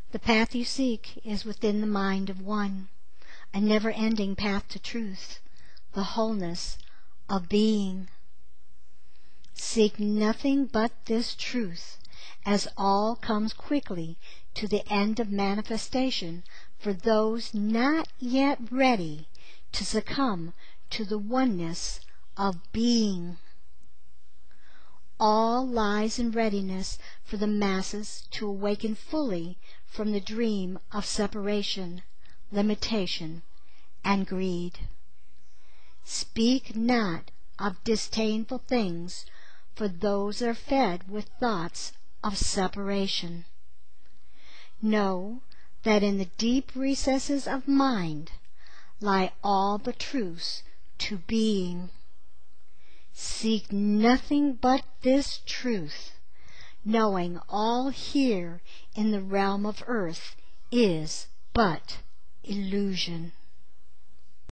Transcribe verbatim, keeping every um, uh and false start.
The path you seek is within the mind of one, a never-ending path to truth, the wholeness of being. Seek nothing but this truth, as all comes quickly to the end of manifestation for those not yet ready to succumb to the oneness of being. All lies in readiness for the masses to awaken fully from the dream of separation, limitation, and greed. Speak not of disdainful things, for those are fed with thoughts of separation. Know that in the deep recesses of mind lie all the truths to being. Seek nothing but this truth, knowing all here in the realm of earth is but illusion.